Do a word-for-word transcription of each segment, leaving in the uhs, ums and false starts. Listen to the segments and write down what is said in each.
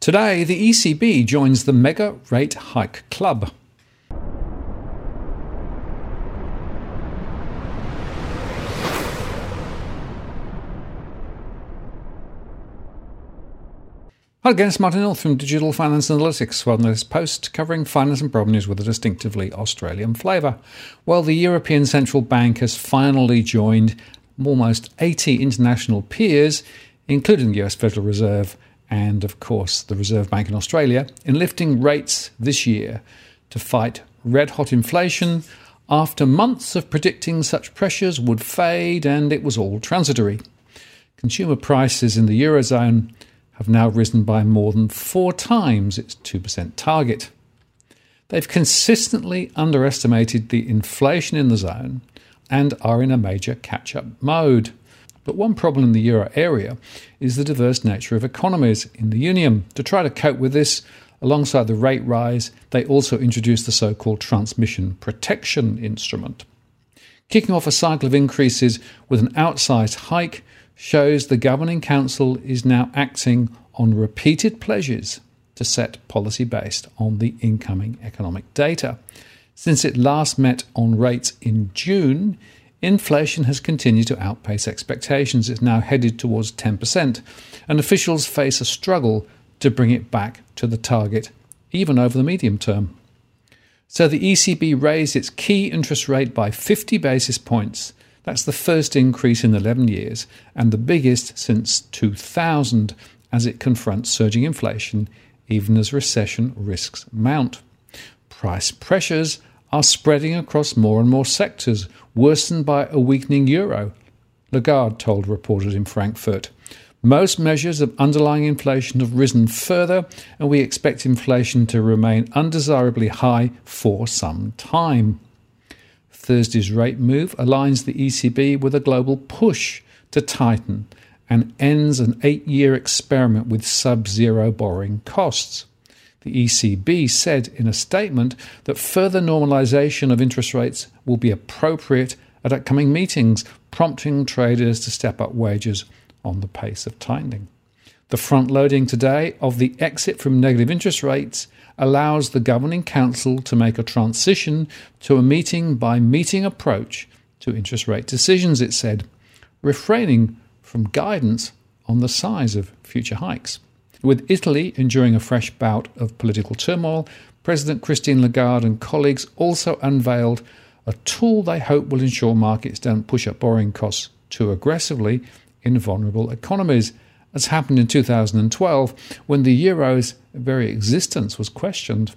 Today, the E C B joins the mega rate hike club. Hi again, it's Martin Hill from Digital Finance Analytics, well, this post covering finance and property news with a distinctively Australian flavour. Well, the European Central Bank has finally joined almost eighty international peers, including the U S Federal Reserve and, of course, the Reserve Bank in Australia, in lifting rates this year to fight red-hot inflation after months of predicting such pressures would fade and it was all transitory. Consumer prices in the Eurozone have now risen by more than four times its two percent target. They've consistently underestimated the inflation in the zone and are in a major catch-up mode. But one problem in the euro area is the diverse nature of economies in the Union. To try to cope with this, alongside the rate rise, they also introduced the so-called transmission protection instrument. Kicking off a cycle of increases with an outsized hike shows the Governing Council is now acting on repeated pledges to set policy based on the incoming economic data. Since it last met on rates in June, inflation has continued to outpace expectations. It's now headed towards ten percent, and officials face a struggle to bring it back to the target, even over the medium term. So the E C B raised its key interest rate by fifty basis points. That's the first increase in eleven years and the biggest since two thousand, as it confronts surging inflation even as recession risks mount. Price pressures are spreading across more and more sectors, worsened by a weakening euro, Lagarde told reporters in Frankfurt. Most measures of underlying inflation have risen further, and we expect inflation to remain undesirably high for some time. Thursday's rate move aligns the E C B with a global push to tighten and ends an eight-year experiment with sub-zero borrowing costs. The E C B said in a statement that further normalisation of interest rates will be appropriate at upcoming meetings, prompting traders to step up wages on the pace of tightening. The front-loading today of the exit from negative interest rates allows the Governing Council to make a transition to a meeting-by-meeting approach to interest rate decisions, it said, refraining from guidance on the size of future hikes. With Italy enduring a fresh bout of political turmoil, President Christine Lagarde and colleagues also unveiled a tool they hope will ensure markets don't push up borrowing costs too aggressively in vulnerable economies, as happened in two thousand twelve when the euro's very existence was questioned.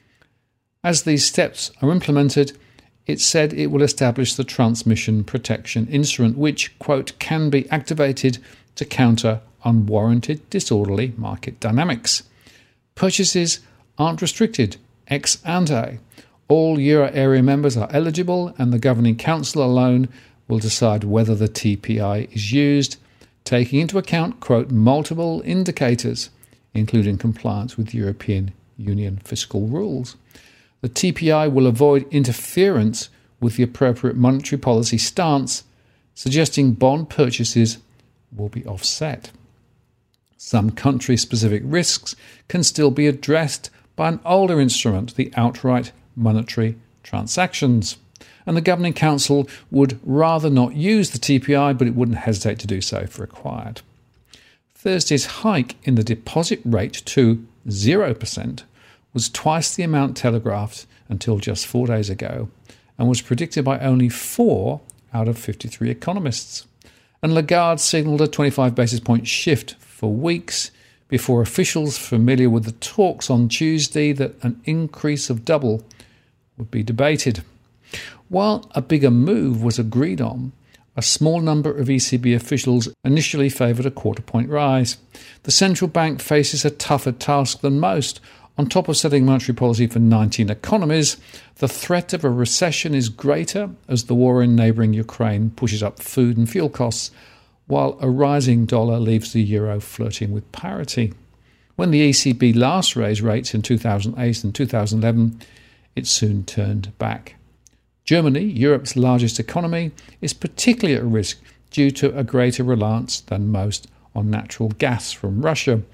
As these steps are implemented, it said it will establish the transmission protection instrument, which, quote, can be activated to counter unwarranted disorderly market dynamics. Purchases aren't restricted ex ante. All euro area members are eligible, and the Governing Council alone will decide whether the T P I is used, taking into account, quote, multiple indicators, including compliance with European Union fiscal rules. The T P I will avoid interference with the appropriate monetary policy stance, suggesting bond purchases will be offset. Some country-specific risks can still be addressed by an older instrument, the outright monetary transactions. And the Governing Council would rather not use the T P I, but it wouldn't hesitate to do so if required. Thursday's hike in the deposit rate to zero percent was twice the amount telegraphed until just four days ago and was predicted by only four out of fifty-three economists. And Lagarde signalled a twenty-five basis point shift for weeks before officials familiar with the talks on Tuesday that an increase of double would be debated. While a bigger move was agreed on, a small number of E C B officials initially favoured a quarter-point rise. The central bank faces a tougher task than most. On top of setting monetary policy for nineteen economies, the threat of a recession is greater as the war in neighbouring Ukraine pushes up food and fuel costs, while a rising dollar leaves the euro flirting with parity. When the E C B last raised rates in two thousand eight and two thousand eleven, it soon turned back. Germany, Europe's largest economy, is particularly at risk due to a greater reliance than most on natural gas from Russia,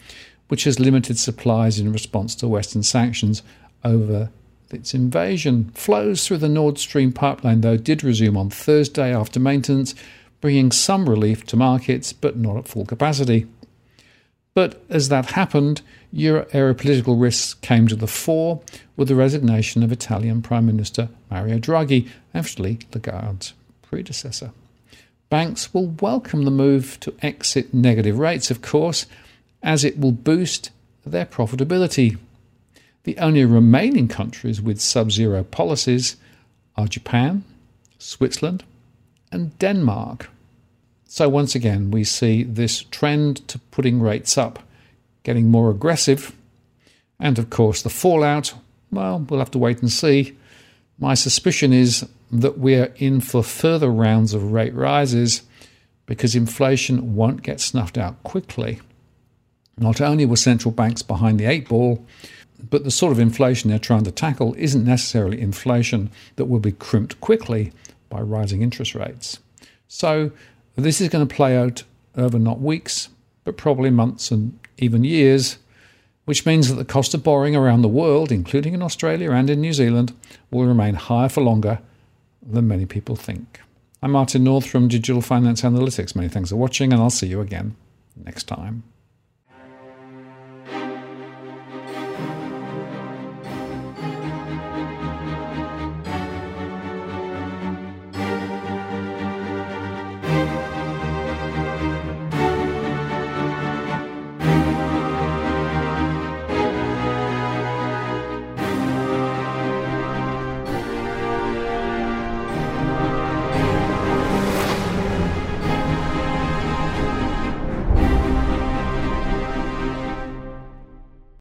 which has limited supplies in response to Western sanctions over its invasion. Flows through the Nord Stream pipeline, though, did resume on Thursday after maintenance, bringing some relief to markets, but not at full capacity. But as that happened, Euro area political risks came to the fore with the resignation of Italian Prime Minister Mario Draghi, actually Lagarde's predecessor. Banks will welcome the move to exit negative rates, of course, as it will boost their profitability. The only remaining countries with sub-zero policies are Japan, Switzerland, and Denmark. So once again, we see this trend to putting rates up getting more aggressive. And of course, the fallout, well, we'll have to wait and see. My suspicion is that we're in for further rounds of rate rises because inflation won't get snuffed out quickly. Not only were central banks behind the eight ball, but the sort of inflation they're trying to tackle isn't necessarily inflation that will be crimped quickly by rising interest rates. So this is going to play out over not weeks, but probably months and even years, which means that the cost of borrowing around the world, including in Australia and in New Zealand, will remain higher for longer than many people think. I'm Martin North from Digital Finance Analytics. Many thanks for watching, and I'll see you again next time.